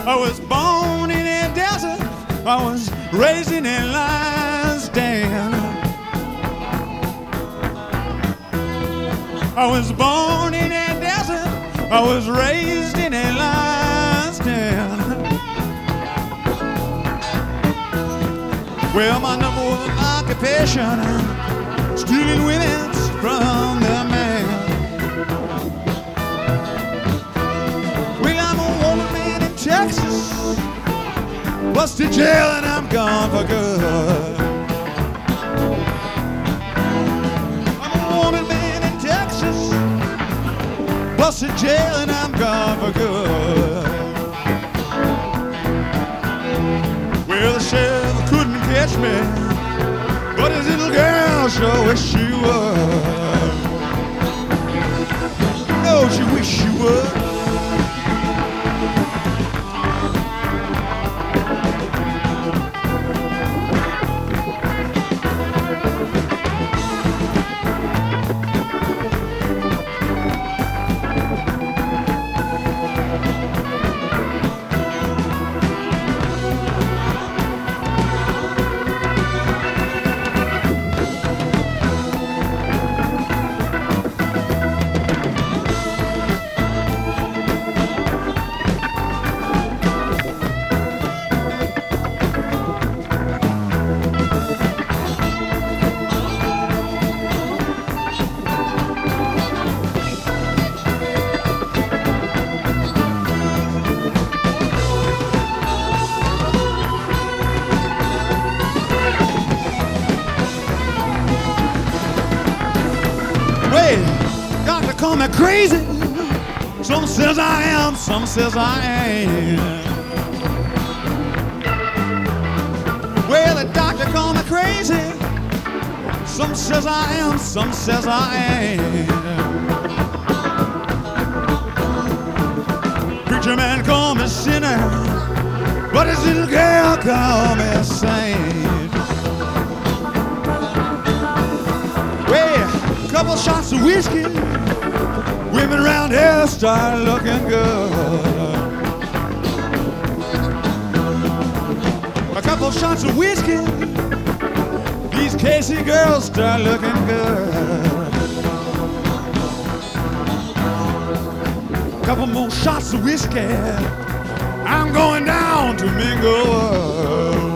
I was born in a desert. I was raised in a lion's den. I was born in a desert. I was raised in a lion's den. Well, my number one occupation, stealing women from the man. Well, I'm a woman man in Texas, bust to jail and I'm gone for good. I'm a woman man in Texas, bust to jail and I'm gone for good. Well, the sheriff couldn't catch me, but his little girl sure wish she would. Oh, she wish she would. Doctor call me crazy. Some says I am, some says I ain't. Well, the doctor call me crazy. Some says I am, some says I ain't. Preacher man call me sinner, but his little girl call me a saint. Well, couple shots of whiskey, women around here start looking good. A couple shots of whiskey, these Casey girls start looking good. A couple more shots of whiskey, I'm going down to mingle.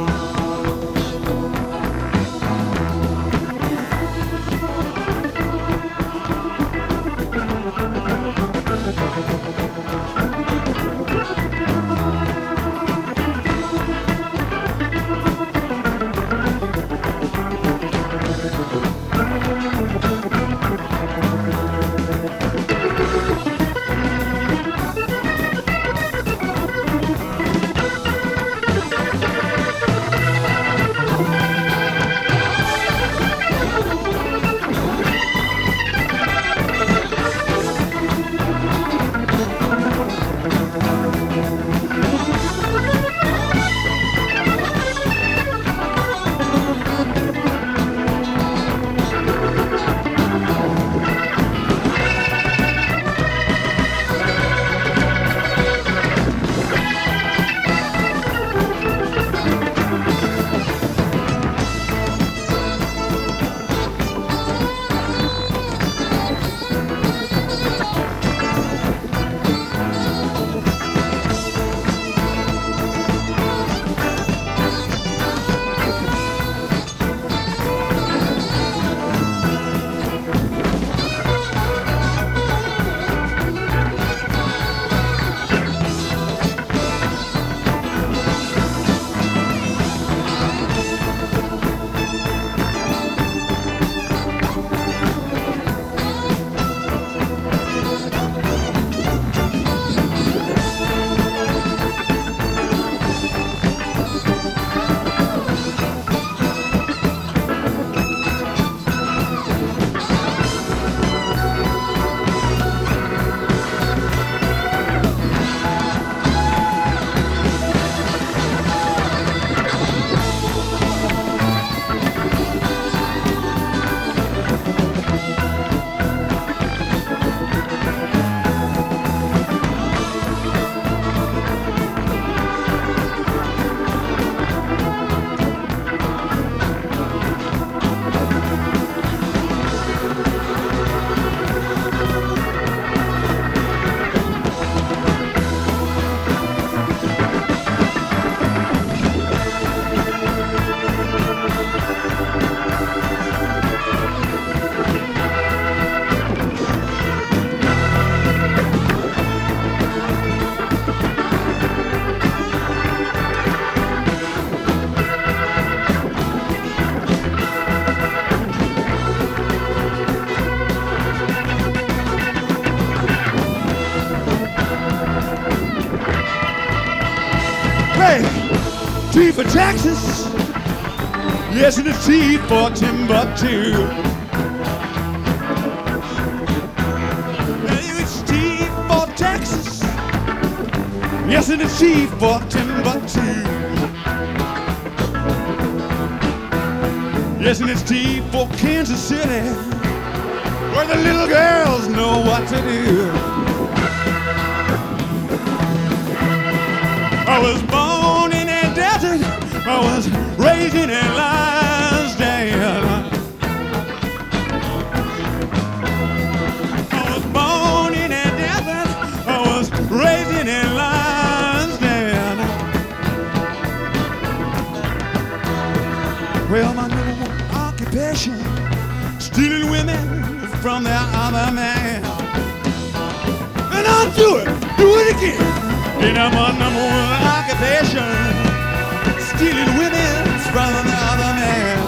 for Texas. Yes, and it's T for Timbuktu. It's T for Texas. Yes, and it's T for Timbuktu. Yes, and it's T for Kansas City, where the little girls know what to do. I was born in a desert, I was raised in a lion's den. I was born in a desert, I was raised in a lion's den. Well, my number one occupation, stealing women from their other man. And I'll do it again. And I'm my number one occupation, stealing women from the other man.